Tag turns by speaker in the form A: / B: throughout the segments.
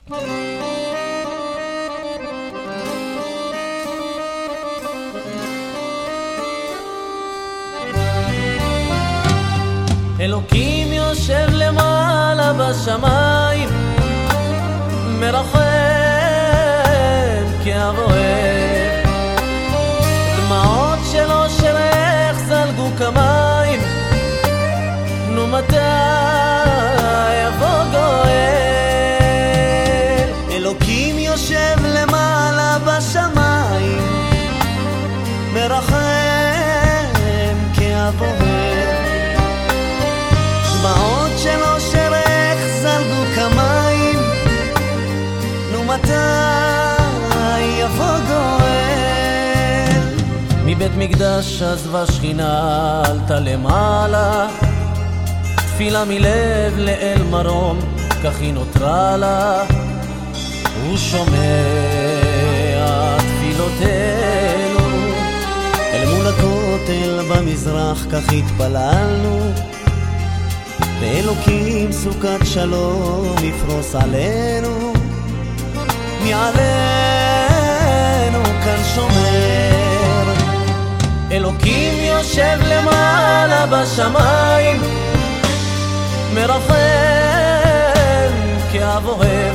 A: אלוקים יושב למעלה בשמיים, מרחם כאב אוהב. דמעות של אושר איך זלגו כמים, נו מתי יבוא גואל. אלוקים יושב למעלה בשמיים, מרחם כאב אוהב. דמעות של אושר איך זלגו כמים, נו מתי יבוא גואל. מבית מקדש עזבה שכינה, עלתה למעלה, תפילה מלב לאל מרום, כך היא נותרה לה. הוא שומע תפילותינו, אל מול הכותל במזרח, כך התפללנו. ואלוקים סוכת שלום יפרוס עלינו, מעלינו כאן שומר. אלוקים יושב למעלה בשמיים, מרחם כאב אוהב.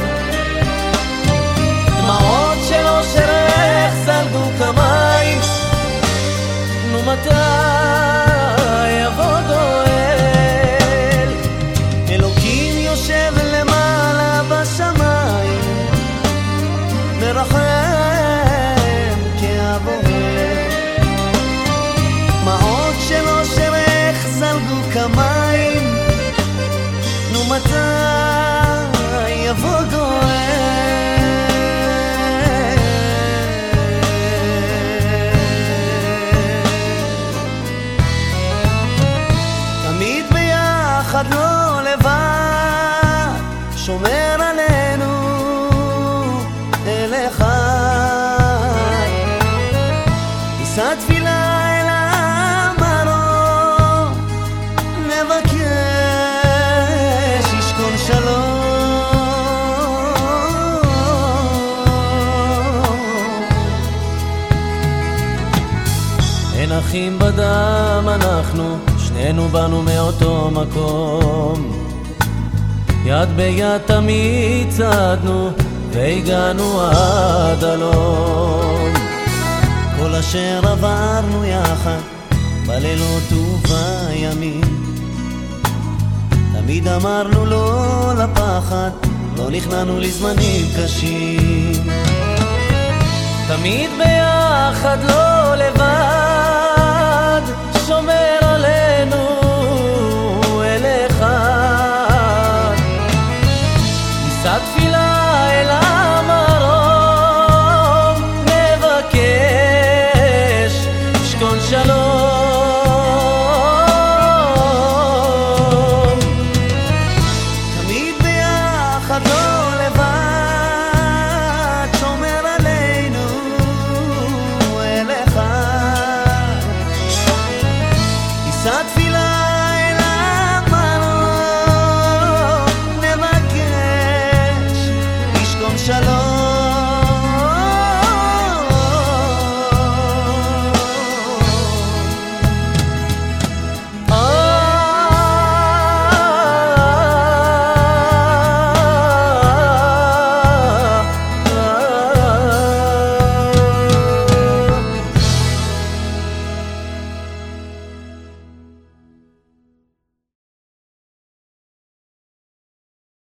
A: דמעות של אושר איך זלגו כמים, נו מתי יבוא גואל. אלוקים יושב למעלה בשמיים, מרחם כאב אוהב. דמעות של אושר איך זלגו כמים, נו מתי יבוא גואל. תמיד ביחד לא לבד, שומר עלינו אל אחד. נישא תפילה אל המרום, נבקש ישכון שלום. אין אחים בדם אנחנו, שנינו באנו מאותו מקום. יד ביד תמיד צעדנו, והגענו עד הלום. כל אשר עברנו יחד, בלילות ובימים, תמיד אמרנו לא לפחד, לא נכנענו לזמנים קשים. תמיד ביחד לא לבד, שומר עלינו אל אחד. נישא תפילה